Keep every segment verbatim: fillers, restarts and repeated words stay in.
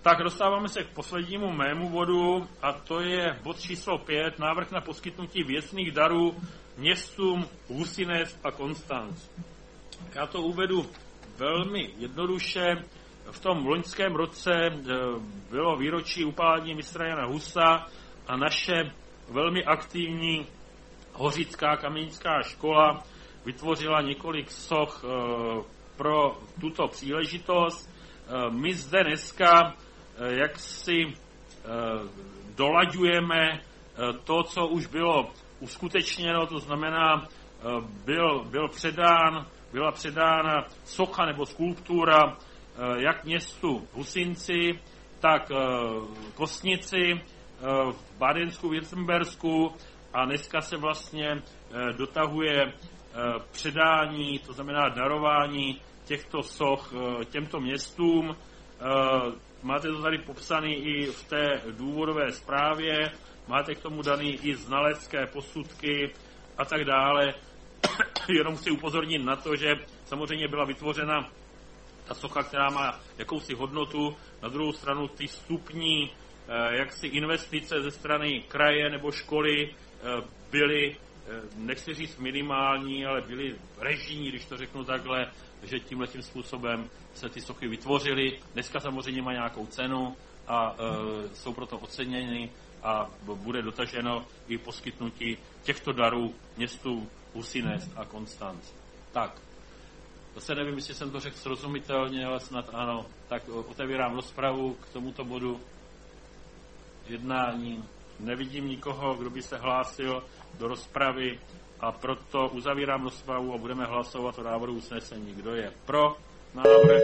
Tak dostáváme se k poslednímu mému bodu a to je bod číslo pět, návrh na poskytnutí věcných darů městům Husinec a Konstanz. Já to uvedu velmi jednoduše. V tom loňském roce bylo výročí upálení mistra Jana Husa a naše velmi aktivní hořická kamenická škola vytvořila několik soch pro tuto příležitost. My zde dneska jak si dolaďujeme to, co už bylo uskutečněno, to znamená, byl, byl předán, byla předána socha nebo skulptura jak městu Husinci, tak Kostnici v Bádensku, Württembersku a dneska se vlastně dotahuje předání, to znamená darování těchto soch těmto městům. Máte to tady popsané i v té důvodové zprávě, máte k tomu daný i znalecké posudky a tak dále. Jenom chci upozornit na to, že samozřejmě byla vytvořena ta socha, která má jakousi hodnotu, na druhou stranu ty vstupní jaksi investice ze strany kraje nebo školy byly, nechci říct minimální, ale byly režijní, když to řeknu takhle, že tímhletím způsobem se ty sochy vytvořily. Dneska samozřejmě má nějakou cenu a e, jsou proto oceněny a bude dotaženo i poskytnutí těchto darů městů Husinec a Konstanz. Tak, zase nevím, jestli jsem to řekl srozumitelně, ale snad ano. Tak otevírám rozpravu k tomuto bodu jednání. Nevidím nikoho, kdo by se hlásil do rozpravy a proto uzavírám rozpravu a budeme hlasovat o návrhu usnesení. Kdo je pro návrh?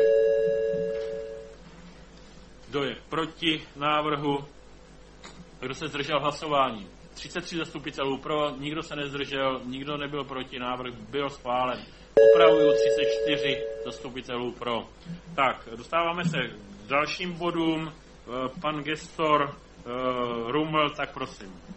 Kdo je proti návrhu? Kdo se zdržel hlasování? třicet tři zastupitelů pro, nikdo se nezdržel, nikdo nebyl proti, návrh byl schválen. Opravuju třicet čtyři zastupitelů pro. Tak, dostáváme se k dalším bodům. Pan gestor Ruml, tak prosím.